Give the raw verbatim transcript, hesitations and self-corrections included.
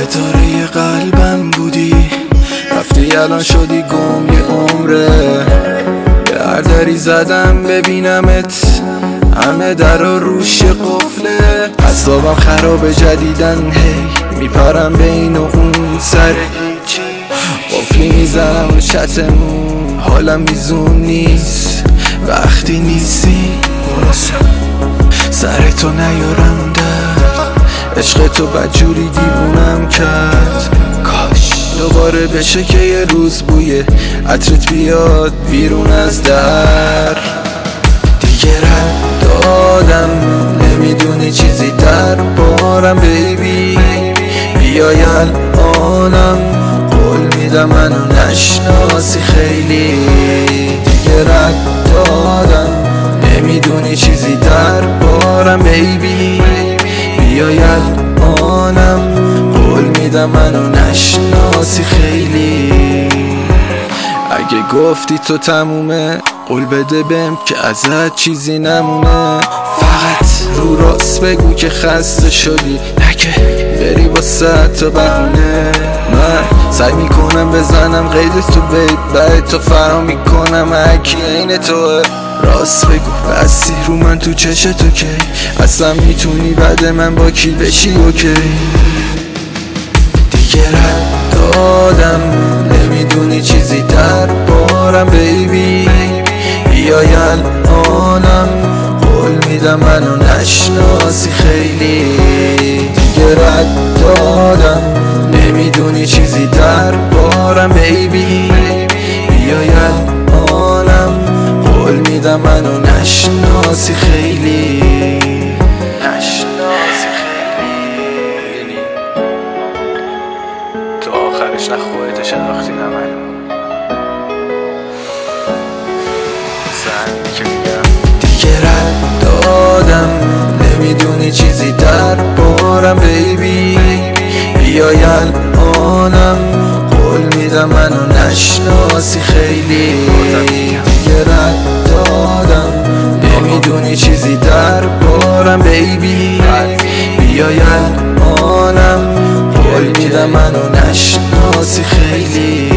ستاره قلبم بودی، رفتی الان شدی گم یه عمره. به هر دری زدم ببینمت، همه در و روش قفله. اعصابم خراب جدیدن، هی میپرم بین و اون سر هیچی. قفلی میزنم رو چتمون، حالم میزون نیست وقتی نیستی. برسم سر تو نیارم در، عشق تو بدجوری دیوونم کرد. کاش دوباره بشه که یه روز بوی عطرت بیاد بیرون از در. دیگه رد دادم، نمیدونی چیزی در بارم بیبی. بیای الانم، قول میدم منو نشناسی خیلی. دیگه رد دادم، نمیدونی چیزی در بارم بیبی. بیای الانم، قول میدم منو نشناسی خیلی. اگه گفتی تو تمومه، قول بده بهم که ازت چیزی نمونه. فقط رو راست بگو که خسته شدی، نکه بری با صد تا بهونه. من سعی میکنم بزنم قید تو بیت، بعد تو فرا میکنم هرکی عین توه. راست بگو بستی رو من تو چش تو که اصلا میتونی بعد من با کی بشی اوکی. دیگه رد دادم، نمیدونی چیزی در بارم بیبی. بیای الانم، قول میدم منو نشناسی خیلی. دیگه رد دادم، نمیدونی چیزی در بارم بیبی. بیای الانم، قول میدم منو نشناسی خیلی. نشناسی خیلی. تو آخرش نه خودت شناختی نه منو. زنی که میگم دیگه رد دادم، نمیدونی چیزی در بارم بیبی. بیای الانم، قول میدم منو نشناسی خیلی. دیگه رد دادم، نمیدونی چیزی در بارم بیبی. بیای الانم، قول میدم منو نشناسی خیلی.